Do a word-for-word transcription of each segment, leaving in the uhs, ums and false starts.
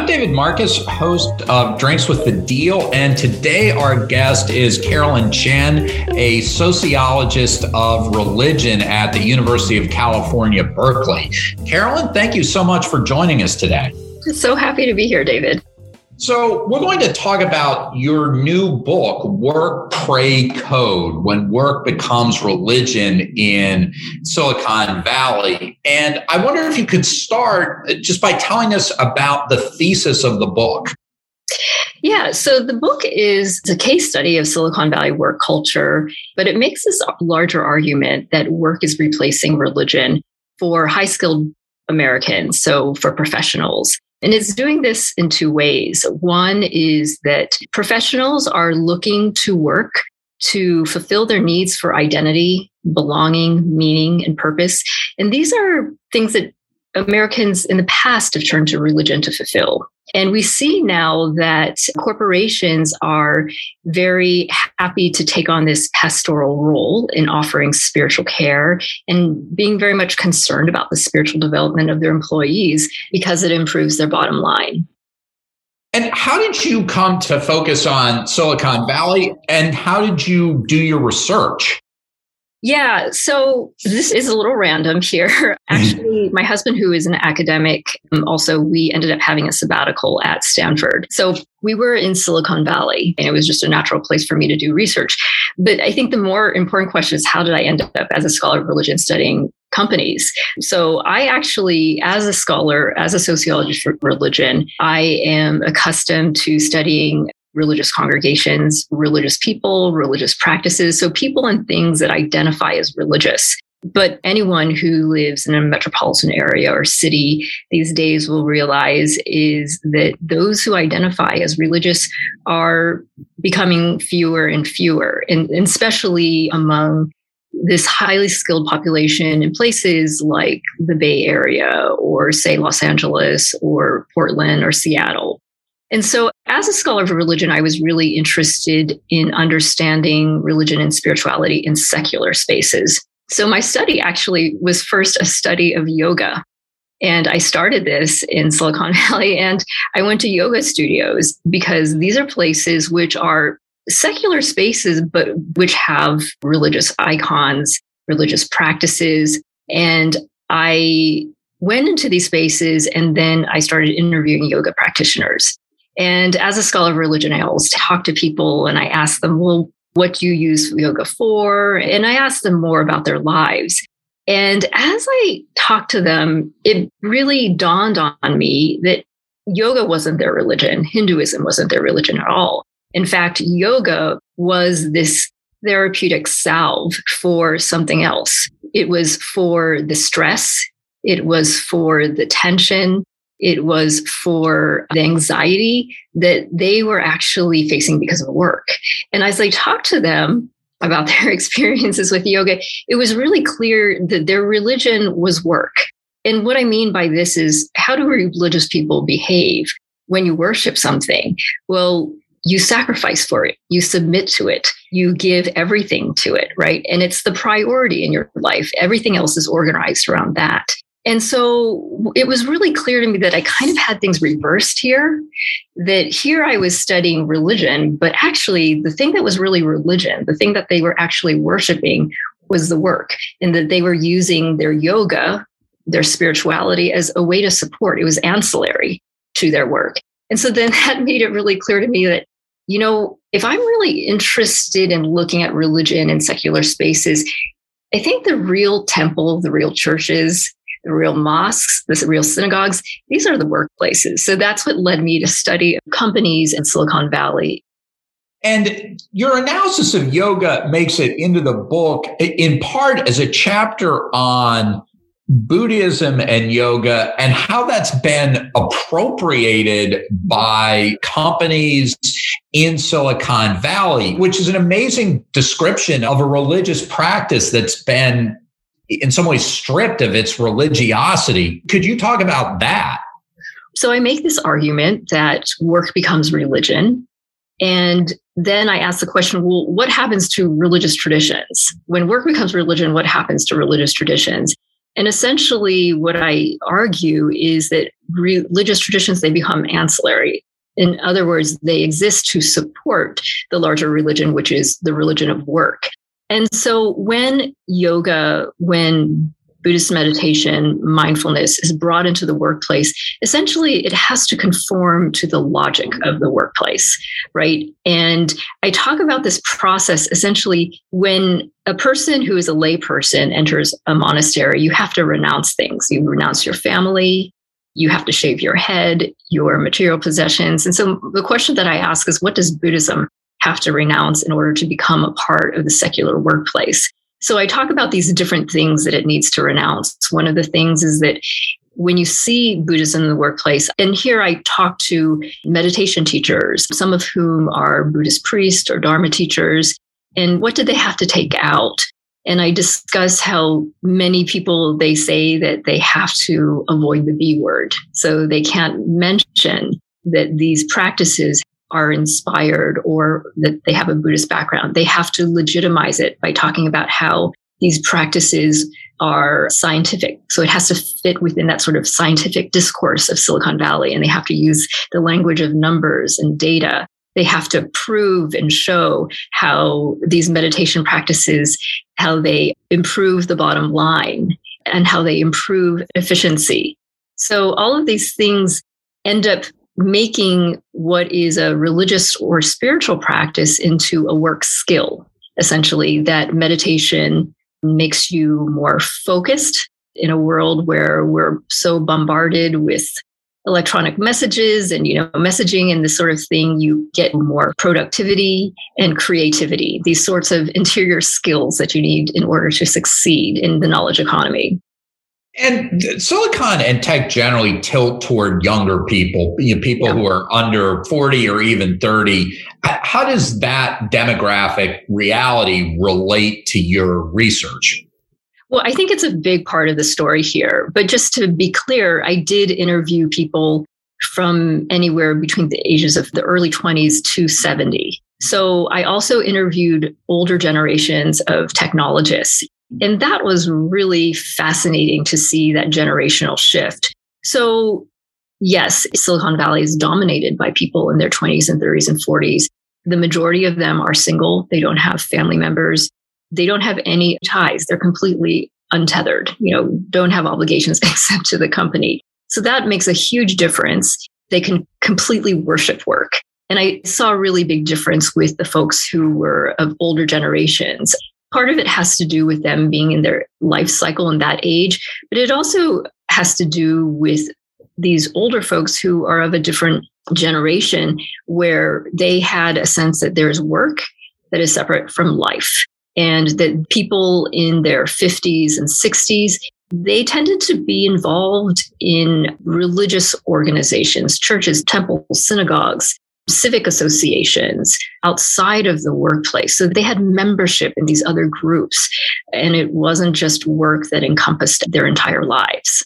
I'm David Marcus, host of Drinks with the Deal, and today our guest is Carolyn Chen, a sociologist of religion at the University of California, Berkeley. Carolyn, thank you so much for joining us today. So happy to be here, David. So we're going to talk about your new book, Work, Pray, Code, When Work Becomes Religion in Silicon Valley. And I wonder if you could start just by telling us about the thesis of the book. Yeah, so the book is a case study of Silicon Valley work culture, but it makes this larger argument that work is replacing religion for high-skilled Americans, so for professionals. And it's doing this in two ways. One is that professionals are looking to work to fulfill their needs for identity, belonging, meaning, and purpose. And these are things that Americans in the past have turned to religion to fulfill. And we see now that corporations are very happy to take on this pastoral role in offering spiritual care and being very much concerned about the spiritual development of their employees because it improves their bottom line. And how did you come to focus on Silicon Valley, and how did you do your research? Yeah, so this is a little random here. Actually, my husband, who is an academic, um, also, we ended up having a sabbatical at Stanford. So we were in Silicon Valley, and it was just a natural place for me to do research. But I think the more important question is, how did I end up as a scholar of religion studying companies? So I actually, as a scholar, as a sociologist for religion, I am accustomed to studying religious congregations, religious people, religious practices. So people and things that identify as religious. But anyone who lives in a metropolitan area or city these days will realize is that those who identify as religious are becoming fewer and fewer, and, and especially among this highly skilled population in places like the Bay Area or, say, Los Angeles or Portland or Seattle. And so as a scholar of religion, I was really interested in understanding religion and spirituality in secular spaces. So my study actually was first a study of yoga. And I started this in Silicon Valley, and I went to yoga studios because these are places which are secular spaces, but which have religious icons, religious practices. And I went into these spaces, and then I started interviewing yoga practitioners. And as a scholar of religion, I always talk to people and I ask them, well, what do you use yoga for? And I ask them more about their lives. And as I talked to them, it really dawned on me that yoga wasn't their religion. Hinduism wasn't their religion at all. In fact, yoga was this therapeutic salve for something else. It was for the stress. It was for the tension. It was for the anxiety that they were actually facing because of work. And as I talked to them about their experiences with yoga, it was really clear that their religion was work. And what I mean by this is, how do religious people behave when you worship something? Well, you sacrifice for it, you submit to it, you give everything to it, right? And it's the priority in your life. Everything else is organized around that. And so it was really clear to me that I kind of had things reversed here, that here I was studying religion, but actually the thing that was really religion, the thing that they were actually worshiping was the work, and that they were using their yoga, their spirituality as a way to support. It was ancillary to their work. And so then that made it really clear to me that, you know, if I'm really interested in looking at religion in secular spaces, I think the real temple, the real churches, the real mosques, the real synagogues, these are the workplaces. So that's what led me to study companies in Silicon Valley. And your analysis of yoga makes it into the book in part as a chapter on Buddhism and yoga and how that's been appropriated by companies in Silicon Valley, which is an amazing description of a religious practice that's been in some ways stripped of its religiosity. Could you talk about that? So I make this argument that work becomes religion. And then I ask the question, well, what happens to religious traditions? When work becomes religion, what happens to religious traditions? And essentially what I argue is that religious traditions, they become ancillary. In other words, they exist to support the larger religion, which is the religion of work. And so when yoga, when Buddhist meditation, mindfulness is brought into the workplace, essentially it has to conform to the logic of the workplace, right? And I talk about this process essentially when a person who is a layperson enters a monastery, you have to renounce things. You renounce your family, you have to shave your head, your material possessions. And so the question that I ask is, what does Buddhism have to renounce in order to become a part of the secular workplace? So I talk about these different things that it needs to renounce. One of the things is that when you see Buddhism in the workplace, and here I talk to meditation teachers, some of whom are Buddhist priests or Dharma teachers, and what do they have to take out? And I discuss how many people, they say that they have to avoid the B word. So they can't mention that these practices are inspired or that they have a Buddhist background. They have to legitimize it by talking about how these practices are scientific. So it has to fit within that sort of scientific discourse of Silicon Valley. And they have to use the language of numbers and data. They have to prove and show how these meditation practices, how they improve the bottom line and how they improve efficiency. So all of these things end up making what is a religious or spiritual practice into a work skill. Essentially, that meditation makes you more focused in a world where we're so bombarded with electronic messages and, you know, messaging and this sort of thing. You get more productivity and creativity, these sorts of interior skills that you need in order to succeed in the knowledge economy. And Silicon and tech generally tilt toward younger people, you know, people yeah. who are under forty or even thirty. How does that demographic reality relate to your research? Well, I think it's a big part of the story here. But just to be clear, I did interview people from anywhere between the ages of the early twenties to seventy. So I also interviewed older generations of technologists. And that was really fascinating to see that generational shift. So yes, Silicon Valley is dominated by people in their twenties and thirties and forties. The majority of them are single. They don't have family members. They don't have any ties. They're completely untethered, you know, don't have obligations except to the company. So that makes a huge difference. They can completely worship work. And I saw a really big difference with the folks who were of older generations. Part of it has to do with them being in their life cycle in that age, but it also has to do with these older folks who are of a different generation where they had a sense that there's work that is separate from life, and that people in their fifties and sixties, they tended to be involved in religious organizations, churches, temples, synagogues, civic associations outside of the workplace. So they had membership in these other groups, and it wasn't just work that encompassed their entire lives.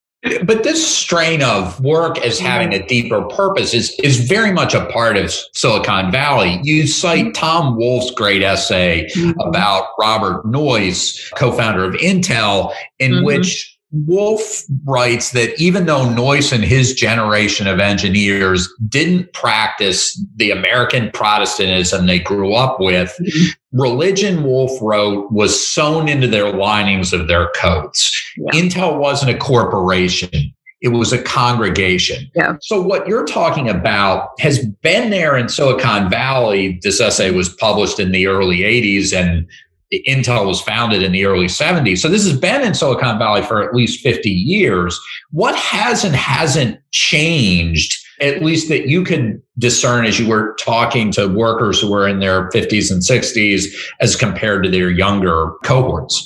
But this strain of work as having a deeper purpose is, is very much a part of Silicon Valley. You cite Tom Wolfe's great essay mm-hmm. about Robert Noyce, co-founder of Intel, in mm-hmm. which Wolfe writes that even though Noyce and his generation of engineers didn't practice the American Protestantism they grew up with, mm-hmm. religion, Wolfe wrote, was sewn into their linings of their coats. Yeah. Intel wasn't a corporation. It was a congregation. Yeah. So what you're talking about has been there in Silicon Valley. This essay was published in the early eighties, and Intel was founded in the early seventies. So this has been in Silicon Valley for at least fifty years. What has and hasn't changed, at least that you could discern as you were talking to workers who were in their fifties and sixties as compared to their younger cohorts?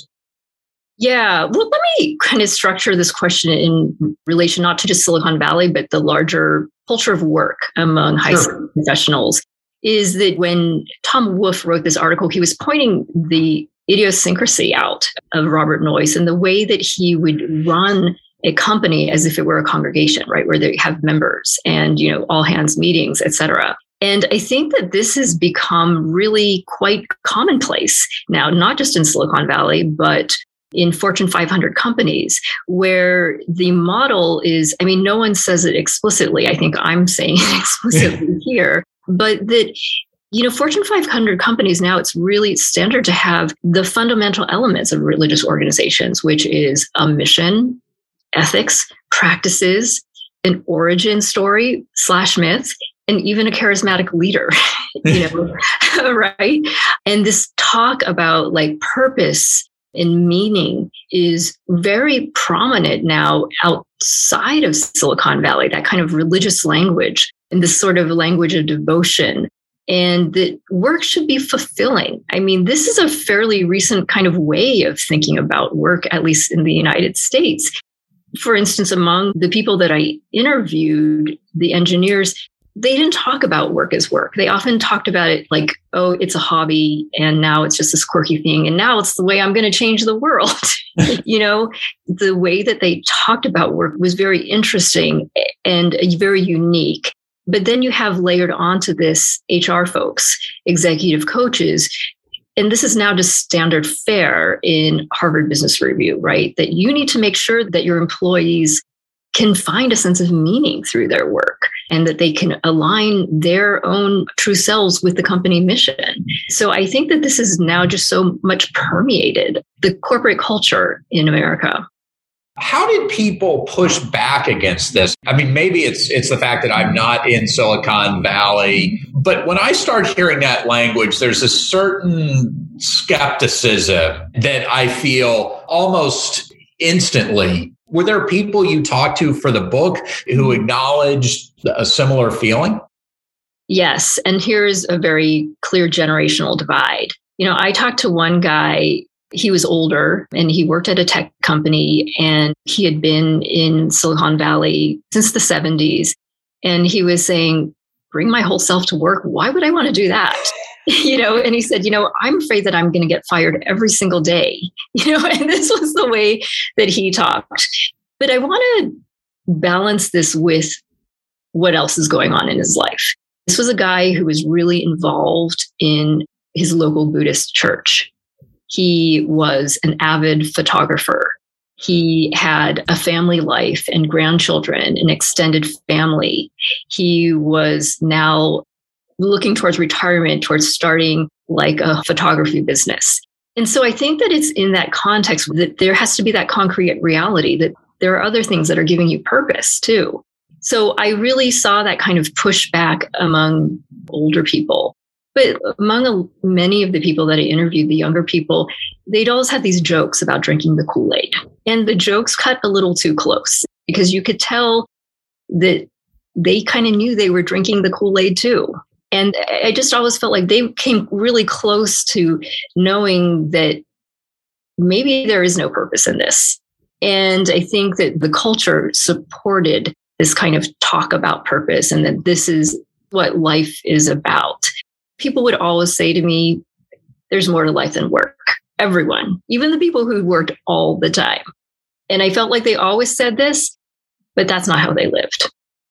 Yeah, well, let me kind of structure this question in relation not to just Silicon Valley, but the larger culture of work among high Sure. school professionals. Is that when Tom Wolfe wrote this article, he was pointing the idiosyncrasy out of Robert Noyce and the way that he would run a company as if it were a congregation, right, where they have members and, you know, all hands meetings, et cetera. And I think that this has become really quite commonplace now, not just in Silicon Valley, but in Fortune five hundred companies where the model is, I mean, no one says it explicitly. I think I'm saying it explicitly here, but that, you know, Fortune five hundred companies now, it's really standard to have the fundamental elements of religious organizations, which is a mission, ethics, practices, an origin story slash myth, and even a charismatic leader, you know, right? And this talk about like purpose and meaning is very prominent now outside of Silicon Valley, that kind of religious language and this sort of language of devotion. And that work should be fulfilling. I mean, this is a fairly recent kind of way of thinking about work, at least in the United States. For instance, among the people that I interviewed, the engineers, they didn't talk about work as work. They often talked about it like, oh, it's a hobby, and now it's just this quirky thing, and now it's the way I'm going to change the world. You know, the way that they talked about work was very interesting and very unique. But then you have layered onto this H R folks, executive coaches, and this is now just standard fare in Harvard Business Review, right? That you need to make sure that your employees can find a sense of meaning through their work and that they can align their own true selves with the company mission. So I think that this is now just so much permeated the corporate culture in America. How did people push back against this? I mean, maybe it's it's the fact that I'm not in Silicon Valley, but when I start hearing that language, there's a certain skepticism that I feel almost instantly. Were there people you talked to for the book who acknowledged a similar feeling? Yes. And here's a very clear generational divide. You know, I talked to one guy, he was older and he worked at a tech company and he had been in Silicon Valley since the seventies. And he was saying, bring my whole self to work. Why would I want to do that? You know, and he said, you know, I'm afraid that I'm going to get fired every single day, you know, and this was the way that he talked. But I want to balance this with what else is going on in his life. This was a guy who was really involved in his local Buddhist church. He was an avid photographer. He had a family life and grandchildren, an extended family. He was now looking towards retirement, towards starting like a photography business. And so I think that it's in that context that there has to be that concrete reality that there are other things that are giving you purpose too. So I really saw that kind of pushback among older people. But among many of the people that I interviewed, the younger people, they'd always had these jokes about drinking the Kool-Aid. And the jokes cut a little too close because you could tell that they kind of knew they were drinking the Kool-Aid too. And I just always felt like they came really close to knowing that maybe there is no purpose in this. And I think that the culture supported this kind of talk about purpose and that this is what life is about. People would always say to me, there's more to life than work. Everyone, even the people who worked all the time. And I felt like they always said this, but that's not how they lived.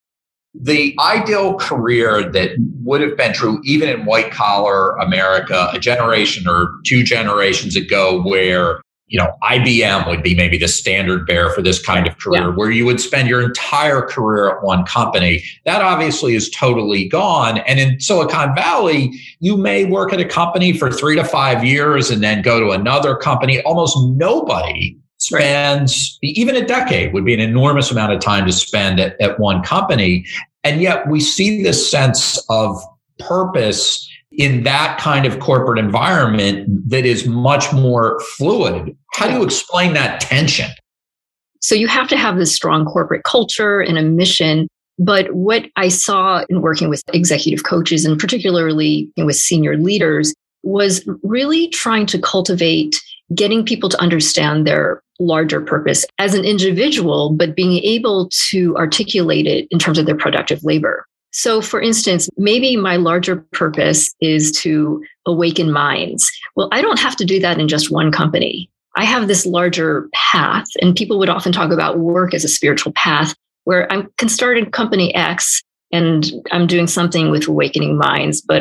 The ideal career that would have been true even in white collar America a generation or two generations ago, where, you know, I B M would be maybe the standard bearer for this kind of career, yeah. where you would spend your entire career at one company. That obviously is totally gone. And in Silicon Valley, you may work at a company for three to five years and then go to another company. Almost nobody spends, even a decade would be an enormous amount of time to spend at, at one company. And yet we see this sense of purpose in that kind of corporate environment that is much more fluid. How do you explain that tension? So you have to have this strong corporate culture and a mission. But what I saw in working with executive coaches and particularly with senior leaders was really trying to cultivate getting people to understand their larger purpose as an individual, but being able to articulate it in terms of their productive labor. So for instance, maybe my larger purpose is to awaken minds. Well, I don't have to do that in just one company. I have this larger path, and people would often talk about work as a spiritual path, where I can start in company X and I'm doing something with awakening minds, but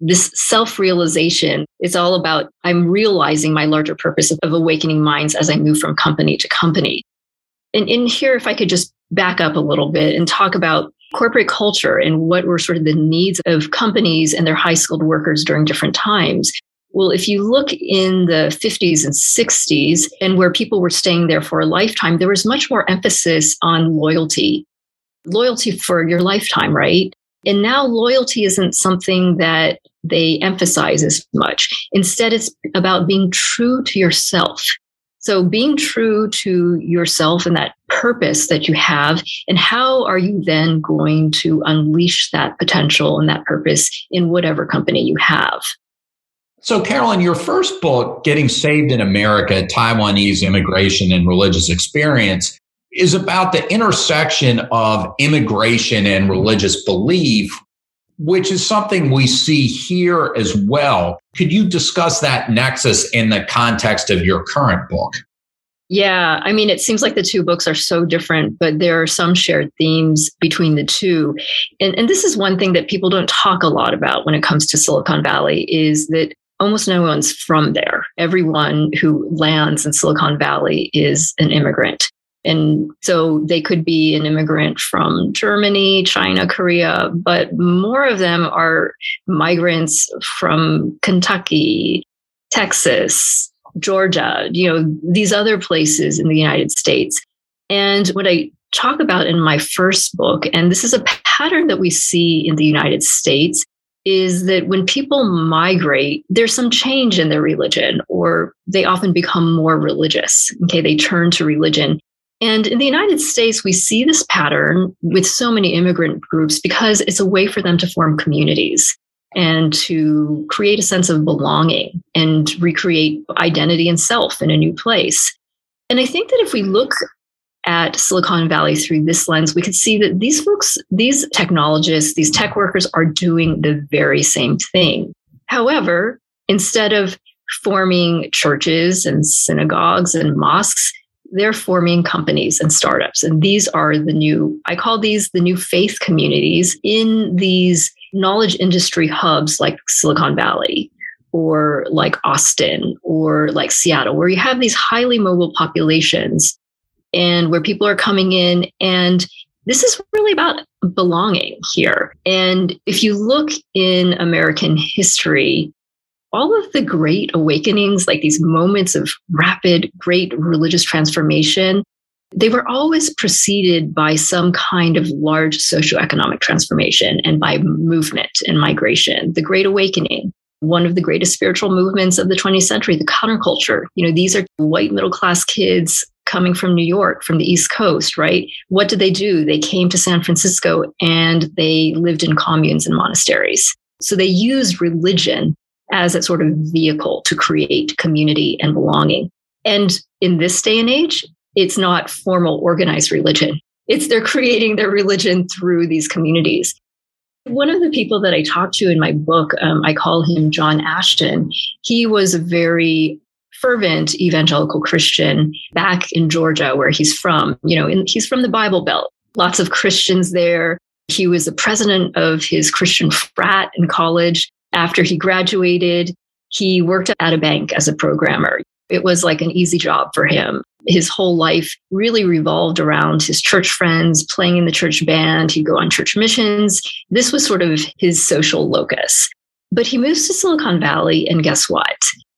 this self-realization is all about, I'm realizing my larger purpose of, of awakening minds as I move from company to company. And in here, if I could just back up a little bit and talk about corporate culture and what were sort of the needs of companies and their high-skilled workers during different times. Well, if you look in the fifties and sixties and where people were staying there for a lifetime, there was much more emphasis on loyalty, loyalty for your lifetime, right? And now loyalty isn't something that they emphasize as much. Instead, it's about being true to yourself. So being true to yourself and that purpose that you have, and how are you then going to unleash that potential and that purpose in whatever company you have? So, Carolyn, your first book, Getting Saved in America, Taiwanese Immigration and Religious Experience, is about the intersection of immigration and religious belief, which is something we see here as well. Could you discuss that nexus in the context of your current book? Yeah, I mean, it seems like the two books are so different, but there are some shared themes between the two. And, and this is one thing that people don't talk a lot about when it comes to Silicon Valley, is that almost no one's from there. Everyone who lands in Silicon Valley is an immigrant. And so they could be an immigrant from Germany, China, Korea, but more of them are migrants from Kentucky, Texas, Georgia, you know, these other places in the United States. And what I talk about in my first book, and this is a pattern that we see in the United States, is that when people migrate, there's some change in their religion, or they often become more religious. Okay, they turn to religion. And in the United States, we see this pattern with so many immigrant groups because it's a way for them to form communities and to create a sense of belonging and recreate identity and self in a new place. And I think that if we look at Silicon Valley through this lens, we could see that these folks, these technologists, these tech workers are doing the very same thing. However, instead of forming churches and synagogues and mosques, they're forming companies and startups. And these are the new, I call these the new faith communities in these knowledge industry hubs like Silicon Valley or like Austin or like Seattle, where you have these highly mobile populations and where people are coming in. And this is really about belonging here. And if you look in American history, all of the great awakenings, like these moments of rapid, great religious transformation, they were always preceded by some kind of large socioeconomic transformation and by movement and migration. The Great Awakening, one of the greatest spiritual movements of the twentieth century, the counterculture. You know, these are white middle-class kids coming from New York, from the East Coast, right? What did they do? They came to San Francisco and they lived in communes and monasteries. So they used religion as a sort of vehicle to create community and belonging. And in this day and age, it's not formal organized religion. It's they're creating their religion through these communities. One of the people that I talked to in my book, um, I call him John Ashton. He was a very fervent evangelical Christian back in Georgia, where he's from. You know, in, he's from the Bible Belt. Lots of Christians there. He was the president of his Christian frat in college. After he graduated, he worked at a bank as a programmer. It was like an easy job for him. His whole life really revolved around his church friends, playing in the church band. He'd go on church missions. This was sort of his social locus. But he moves to Silicon Valley, and guess what?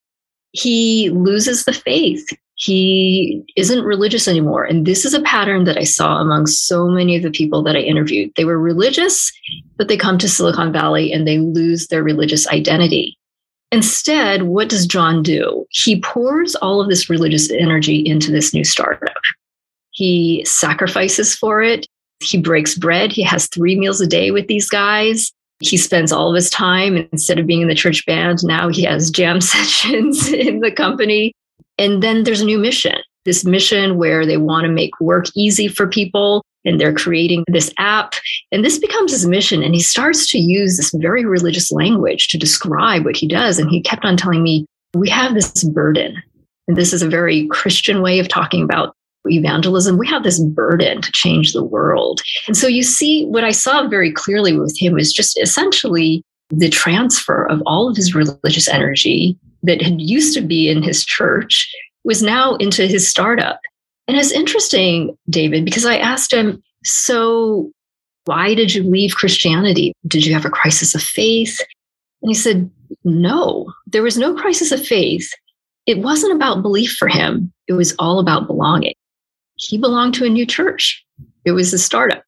He loses the faith. He isn't religious anymore. And this is a pattern that I saw among so many of the people that I interviewed. They were religious, but they come to Silicon Valley and they lose their religious identity. Instead, what does John do? He pours all of this religious energy into this new startup. He sacrifices for it. He breaks bread. He has three meals a day with these guys. He spends all of his time, instead of being in the church band, now he has jam sessions in the company. And then there's a new mission, this mission where they want to make work easy for people, and they're creating this app. And this becomes his mission. And he starts to use this very religious language to describe what he does. And he kept on telling me, we have this burden. And this is a very Christian way of talking about evangelism. We have this burden to change the world. And so you see, what I saw very clearly with him was just essentially the transfer of all of his religious energy that had used to be in his church was now into his startup. And it's interesting, David, because I asked him, so why did you leave Christianity? Did you have a crisis of faith? And he said, no, there was no crisis of faith. It wasn't about belief for him. It was all about belonging. He belonged to a new church. It was a startup.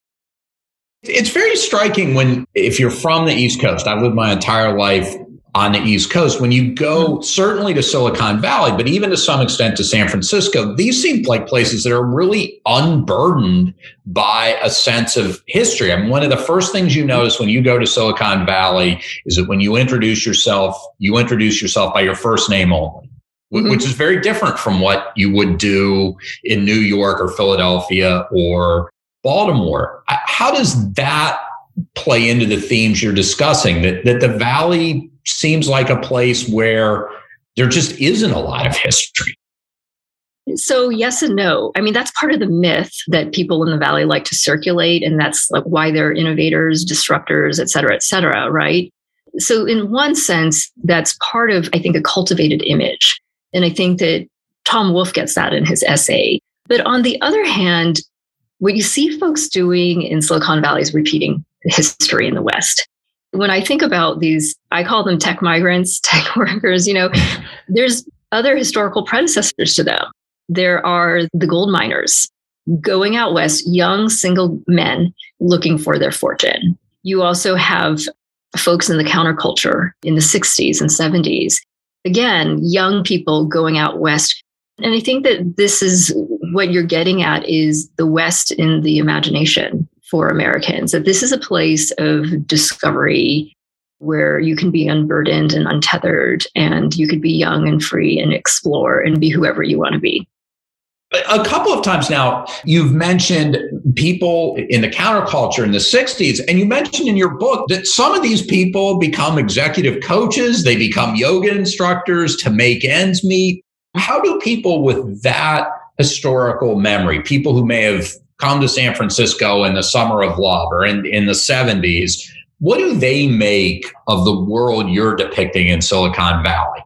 It's very striking when, if you're from the East Coast, I've lived my entire life on the East Coast, when you go certainly to Silicon Valley, but even to some extent to San Francisco, these seem like places that are really unburdened by a sense of history. I mean, one of the first things you notice when you go to Silicon Valley is that when you introduce yourself, you introduce yourself by your first name only, mm-hmm. which is very different from what you would do in New York or Philadelphia or Baltimore. How does that play into the themes you're discussing, that, that the Valley seems like a place where there just isn't a lot of history? So yes and no. I mean, that's part of the myth that people in the Valley like to circulate. And that's like why they're innovators, disruptors, et cetera, et cetera, right? So in one sense, that's part of, I think, a cultivated image. And I think that Tom Wolfe gets that in his essay. But on the other hand, what you see folks doing in Silicon Valley is repeating history in the West. When I think about these, I call them tech migrants, tech workers, you know, there's other historical predecessors to them. There are the gold miners going out west, young single men looking for their fortune. You also have folks in the counterculture in the sixties and seventies. Again, young people going out west. And I think that this is what you're getting at, is the West in the imagination for Americans, that this is a place of discovery where you can be unburdened and untethered, and you could be young and free and explore and be whoever you want to be. A couple of times now, you've mentioned people in the counterculture in the sixties, and you mentioned in your book that some of these people become executive coaches, they become yoga instructors to make ends meet. How do people with that historical memory, people who may have come to San Francisco in the summer of love or in, in the seventies, what do they make of the world you're depicting in Silicon Valley?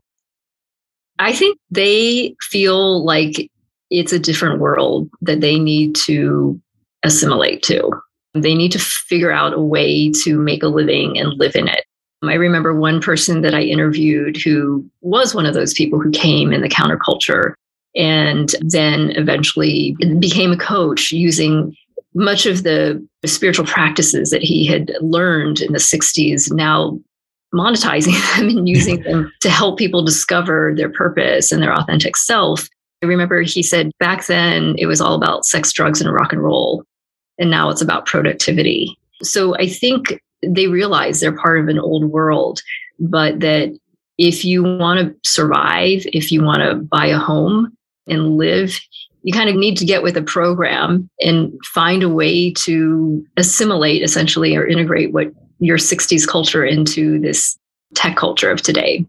I think they feel like it's a different world that they need to assimilate to. They need to figure out a way to make a living and live in it. I remember one person that I interviewed who was one of those people who came in the counterculture and then eventually became a coach using much of the spiritual practices that he had learned in the sixties, now monetizing them and using them to help people discover their purpose and their authentic self. I remember he said back then it was all about sex, drugs, and rock and roll. And now it's about productivity. So I think they realize they're part of an old world, but that if you want to survive, if you want to buy a home and live, you kind of need to get with a program and find a way to assimilate essentially or integrate what your sixties culture into this tech culture of today.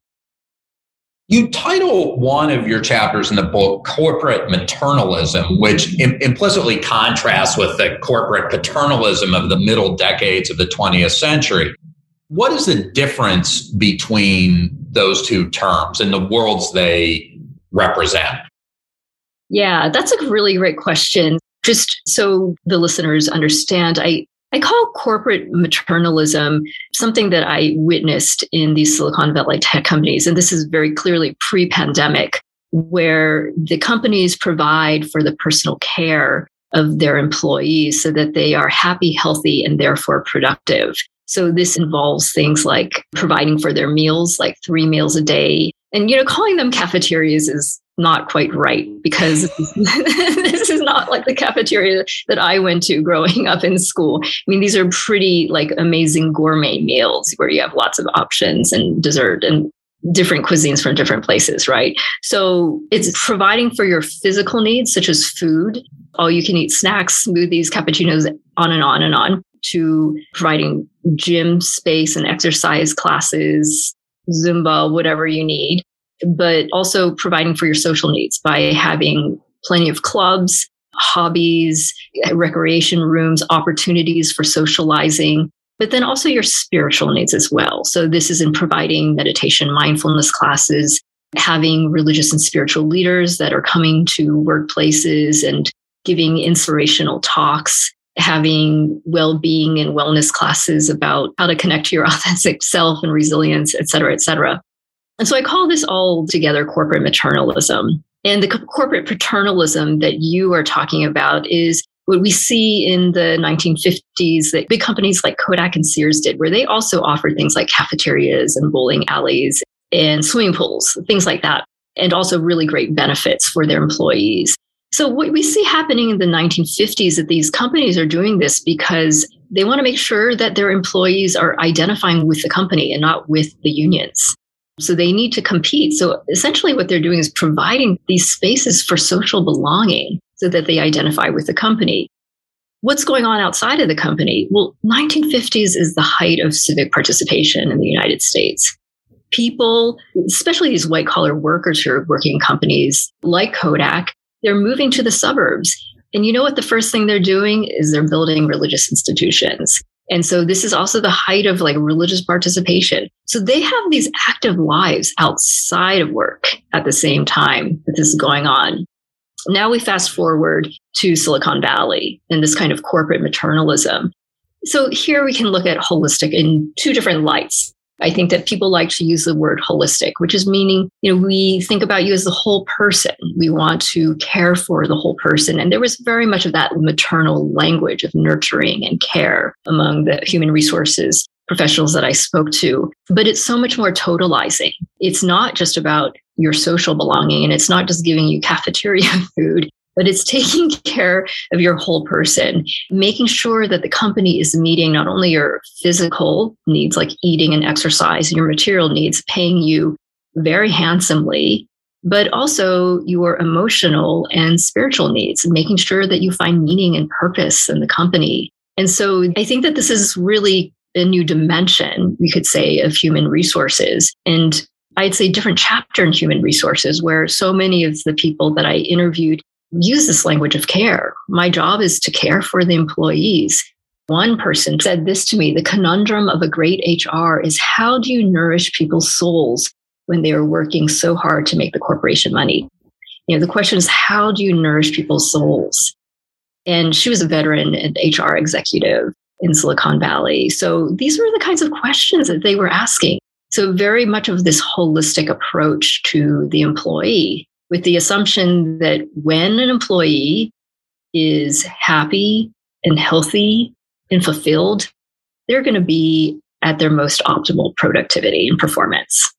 You title one of your chapters in the book Corporate Maternalism, which im- implicitly contrasts with the corporate paternalism of the middle decades of the twentieth century. What is the difference between those two terms and the worlds they represent? Yeah, that's a really great question. Just so the listeners understand, I I call corporate maternalism something that I witnessed in these Silicon Valley tech companies. And this is very clearly pre-pandemic, where the companies provide for the personal care of their employees so that they are happy, healthy, and therefore productive. So this involves things like providing for their meals, like three meals a day. And, you know, calling them cafeterias is not quite right, because this is not like the cafeteria that I went to growing up in school. I mean, these are pretty like amazing gourmet meals where you have lots of options and dessert and different cuisines from different places, right? So it's providing for your physical needs, such as food, all you can eat snacks, smoothies, cappuccinos, on and on and on, to providing gym space and exercise classes, Zumba, whatever you need, but also providing for your social needs by having plenty of clubs, hobbies, recreation rooms, opportunities for socializing. but then also your spiritual needs as well. So this is in providing meditation, mindfulness classes, having religious and spiritual leaders that are coming to workplaces and giving inspirational talks, having well-being and wellness classes about how to connect to your authentic self and resilience, et cetera, et cetera. And so I call this all together corporate maternalism. And the co- corporate paternalism that you are talking about is what we see in the nineteen fifties that big companies like Kodak and Sears did, where they also offered things like cafeterias and bowling alleys and swimming pools, things like that, and also really great benefits for their employees. So what we see happening in the nineteen fifties that these companies are doing this because they want to make sure that their employees are identifying with the company and not with the unions. So they need to compete. So essentially what they're doing is providing these spaces for social belonging so that they identify with the company. What's going on outside of the company? Well, nineteen fifties is the height of civic participation in the United States. People, especially these white collar workers who are working in companies like Kodak, they're moving to the suburbs. And you know what? The first thing they're doing is they're building religious institutions. And so this is also the height of like religious participation. So they have these active lives outside of work at the same time that this is going on. Now we fast forward to Silicon Valley and this kind of corporate maternalism. So here we can look at holistic in two different lights. I think that people like to use the word holistic, which is meaning, you know, we think about you as the whole person. We want to care for the whole person. And there was very much of that maternal language of nurturing and care among the human resources professionals that I spoke to. But it's so much more totalizing. It's not just about your social belonging, and it's not just giving you cafeteria food, but it's taking care of your whole person, making sure that the company is meeting not only your physical needs like eating and exercise, your material needs, paying you very handsomely, but also your emotional and spiritual needs, making sure that you find meaning and purpose in the company. And so I think that this is really a new dimension, we could say, of human resources. And I'd say different chapter in human resources where so many of the people that I interviewed use this language of care. My job is to care for the employees. One person said this to me: the conundrum of a great H R is how do you nourish people's souls when they are working so hard to make the corporation money? You know, the question is, how do you nourish people's souls? And she was a veteran and H R executive in Silicon Valley. So these were the kinds of questions that they were asking. So very much of this holistic approach to the employee, with the assumption that when an employee is happy and healthy and fulfilled, they're going to be at their most optimal productivity and performance.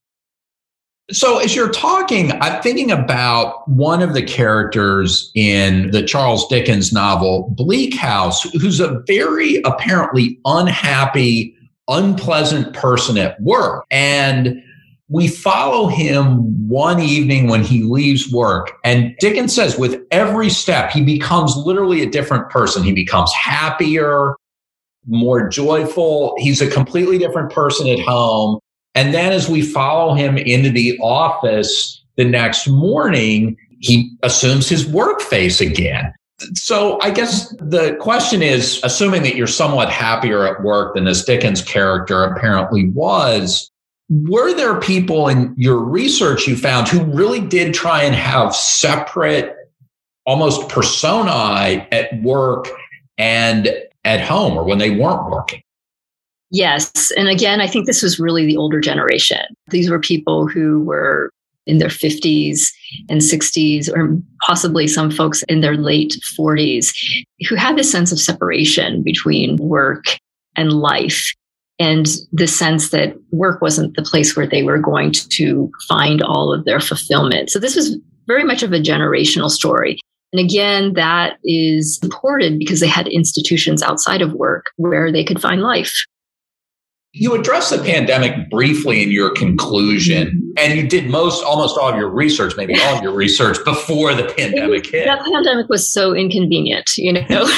So as you're talking, I'm thinking about one of the characters in the Charles Dickens novel, Bleak House, who's a very apparently unhappy, unpleasant person at work. And we follow him one evening when he leaves work. And Dickens says with every step, he becomes literally a different person. He becomes happier, more joyful. He's a completely different person at home. And then as we follow him into the office the next morning, he assumes his work face again. So I guess the question is, assuming that you're somewhat happier at work than this Dickens character apparently was, were there people in your research you found who really did try and have separate, almost personae at work and at home, or when they weren't working? Yes. And again, I think this was really the older generation. These were people who were in their fifties and sixties, or possibly some folks in their late forties, who had this sense of separation between work and life, and the sense that work wasn't the place where they were going to find all of their fulfillment. So this was very much of a generational story. And again, that is supported because they had institutions outside of work where they could find life. You addressed the pandemic briefly in your conclusion, and you did most, almost all of your research, maybe all of your research before the pandemic hit. That pandemic was so inconvenient, you know.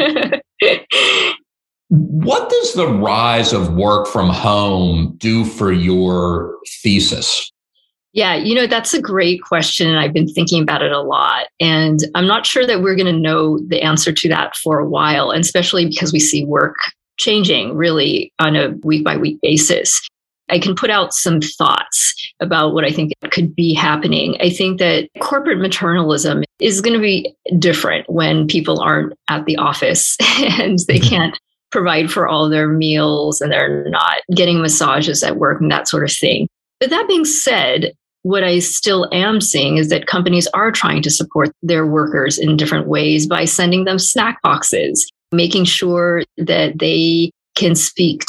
What does the rise of work from home do for your thesis? Yeah, you know, that's a great question. And I've been thinking about it a lot. And I'm not sure that we're going to know the answer to that for a while, and especially because we see work changing really on a week by week basis. I can put out some thoughts about what I think could be happening. I think that corporate maternalism is going to be different when people aren't at the office and they can't provide for all their meals and they're not getting massages at work and that sort of thing. But that being said, what I still am seeing is that companies are trying to support their workers in different ways by sending them snack boxes, making sure that they can speak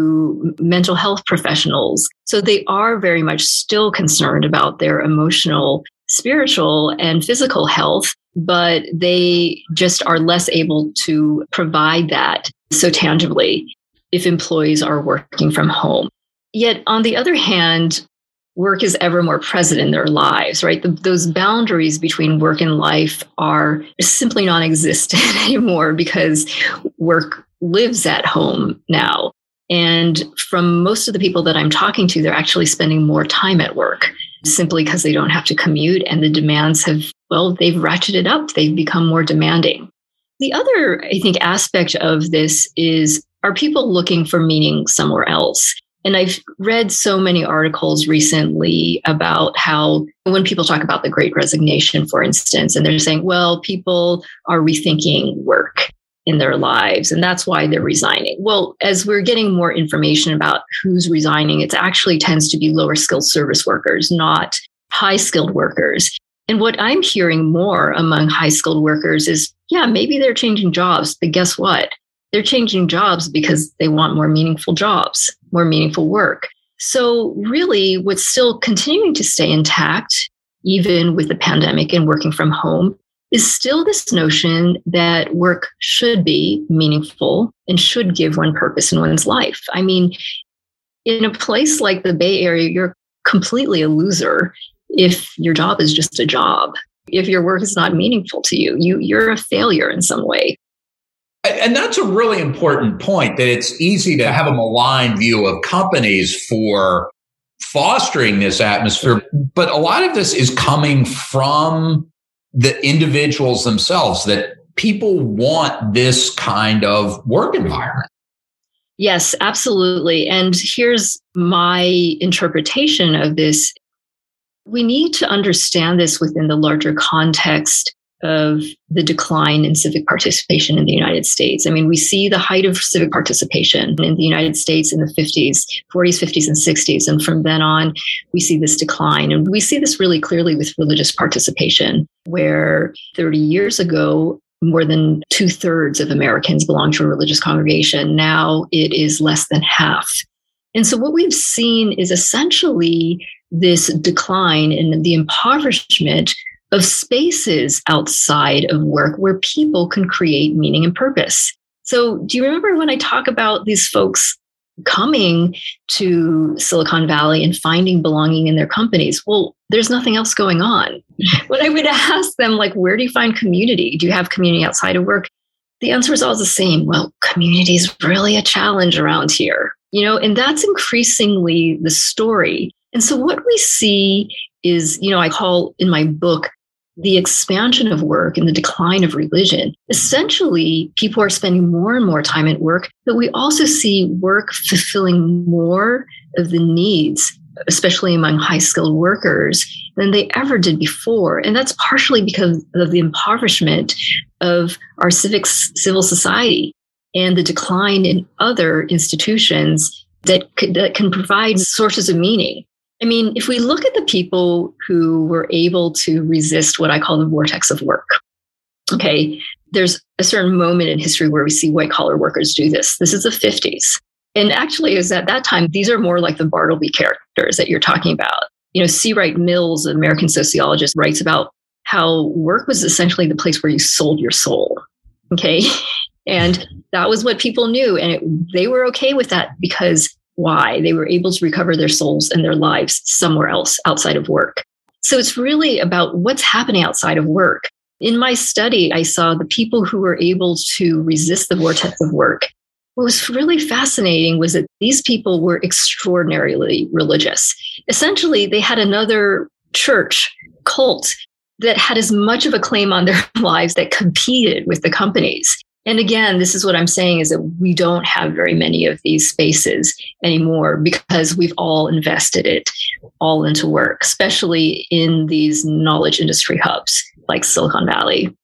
to mental health professionals. So they are very much still concerned about their emotional, spiritual, and physical health, but they just are less able to provide that so tangibly if employees are working from home. Yet, on the other hand, work is ever more present in their lives, right? The, those boundaries between work and life are simply non-existent anymore because work lives at home now. And from most of the people that I'm talking to, they're actually spending more time at work simply because they don't have to commute and the demands have, well, they've ratcheted up. They've become more demanding. The other, I think, aspect of this is, are people looking for meaning somewhere else? And I've read so many articles recently about how when people talk about the Great Resignation, for instance, and they're saying, well, people are rethinking work in their lives, and that's why they're resigning. Well, as we're getting more information about who's resigning, it actually tends to be lower skilled service workers, not high skilled workers. And what I'm hearing more among high skilled workers is, yeah, maybe they're changing jobs, but guess what? They're changing jobs because they want more meaningful jobs, more meaningful work. So really, what's still continuing to stay intact, even with the pandemic and working from home, is still this notion that work should be meaningful and should give one purpose in one's life. I mean, in a place like the Bay Area, you're completely a loser if your job is just a job. If your work is not meaningful to you, you you're a failure in some way. And that's a really important point, that it's easy to have a malign view of companies for fostering this atmosphere. But a lot of this is coming from the individuals themselves, that people want this kind of work environment. Yes, absolutely. And here's my interpretation of this. We need to understand this within the larger context of the decline in civic participation in the United States. I mean, we see the height of civic participation in the United States in the fifties, forties, fifties, and sixties. And from then on, we see this decline. And we see this really clearly with religious participation, where thirty years ago, more than two thirds of Americans belonged to a religious congregation. Now it is less than half. And so what we've seen is essentially this decline in the impoverishment of spaces outside of work where people can create meaning and purpose. So do you remember when I talk about these folks coming to Silicon Valley and finding belonging in their companies? Well, there's nothing else going on. When I would ask them, like, where do you find community? Do you have community outside of work? The answer is always the same. Well, community is really a challenge around here, you know, and that's increasingly the story. And so what we see is, you know, I call in my book the expansion of work and the decline of religion. Essentially, people are spending more and more time at work, but we also see work fulfilling more of the needs, especially among high-skilled workers, than they ever did before. And that's partially because of the impoverishment of our civic civil society and the decline in other institutions that, could, that can provide sources of meaning. I mean, if we look at the people who were able to resist what I call the vortex of work, okay, there's a certain moment in history where we see white collar workers do this. This is the fifties. And actually, is at that time, these are more like the Bartleby characters that you're talking about. You know, C. Wright Mills, an American sociologist, writes about how work was essentially the place where you sold your soul. Okay. And that was what people knew. And it, they were okay with that because why? They were able to recover their souls and their lives somewhere else outside of work. So it's really about what's happening outside of work. In my study, I saw the people who were able to resist the vortex of work. What was really fascinating was that these people were extraordinarily religious. Essentially, they had another church, cult, that had as much of a claim on their lives that competed with the companies. And again, this is what I'm saying is that we don't have very many of these spaces anymore because we've all invested it all into work, especially in these knowledge industry hubs like Silicon Valley.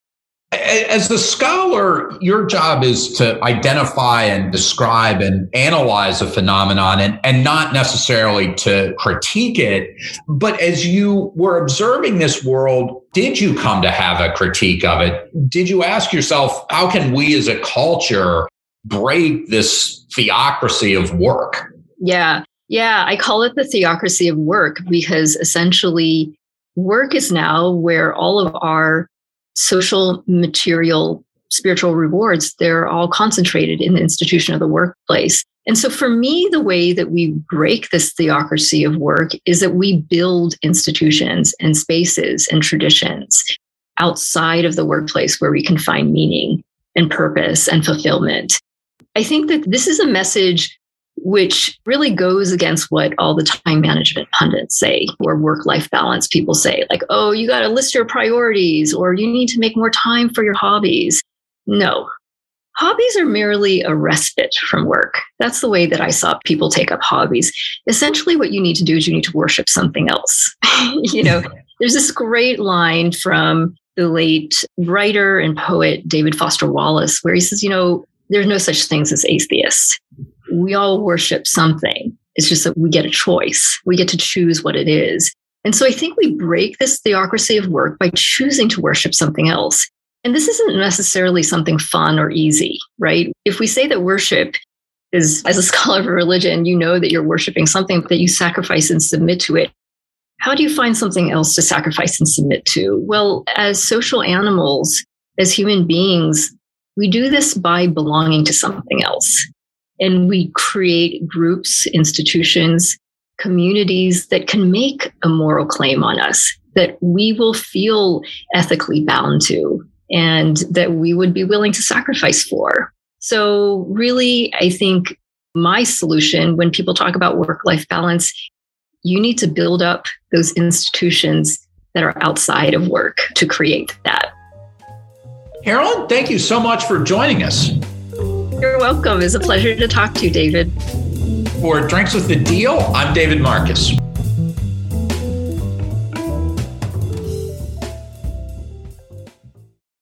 As the scholar, your job is to identify and describe and analyze a phenomenon and, and not necessarily to critique it. But as you were observing this world, did you come to have a critique of it? Did you ask yourself, how can we as a culture break this theocracy of work? Yeah, yeah, I call it the theocracy of work because essentially work is now where all of our social, material, spiritual rewards, they're all concentrated in the institution of the workplace. And so for me, the way that we break this theocracy of work is that we build institutions and spaces and traditions outside of the workplace where we can find meaning and purpose and fulfillment. I think that this is a message which really goes against what all the time management pundits say, or work-life balance people say, like, oh, you got to list your priorities, or you need to make more time for your hobbies. No, hobbies are merely a respite from work. That's the way that I saw people take up hobbies. Essentially, what you need to do is you need to worship something else. You know, there's this great line from the late writer and poet David Foster Wallace, where he says, you know, there's no such things as atheists. We all worship something. It's just that we get a choice. We get to choose what it is. And so I think we break this theocracy of work by choosing to worship something else. And this isn't necessarily something fun or easy, right? If we say that worship is, as a scholar of religion, you know that you're worshiping something that you sacrifice and submit to it. How do you find something else to sacrifice and submit to? Well, as social animals, as human beings, we do this by belonging to something else. And we create groups, institutions, communities that can make a moral claim on us, that we will feel ethically bound to, and that we would be willing to sacrifice for. So really, I think my solution when people talk about work-life balance, you need to build up those institutions that are outside of work to create that. Carolyn, thank you so much for joining us. You're welcome. It's a pleasure to talk to you, David. For Drinks with the Deal, I'm David Marcus.